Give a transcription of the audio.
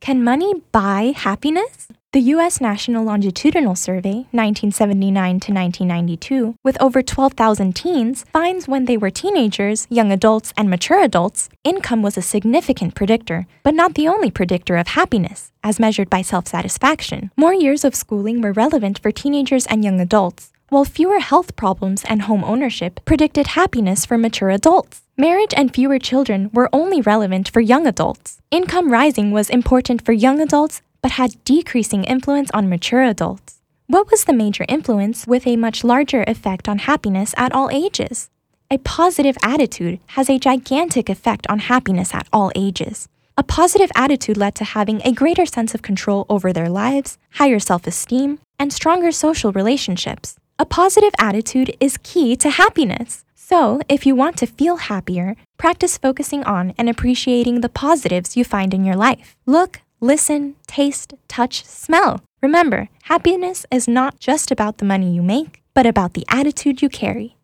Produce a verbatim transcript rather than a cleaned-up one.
Can money buy happiness? The U S National Longitudinal Survey, nineteen seventy-nine to nineteen ninety-two, with over twelve thousand teens, finds when they were teenagers, young adults, and mature adults, income was a significant predictor, but not the only predictor of happiness, as measured by self-satisfaction. More years of schooling were relevant for teenagers and young adults, while fewer health problems and home ownership predicted happiness for mature adults. Marriage and fewer children were only relevant for young adults. Income rising was important for young adults, but had decreasing influence on mature adults. What was the major influence with a much larger effect on happiness at all ages? A positive attitude has a gigantic effect on happiness at all ages. A positive attitude led to having a greater sense of control over their lives, higher self-esteem, and stronger social relationships. A positive attitude is key to happiness. So, if you want to feel happier, practice focusing on and appreciating the positives you find in your life. Look, listen, taste, touch, smell. Remember, happiness is not just about the money you make, but about the attitude you carry.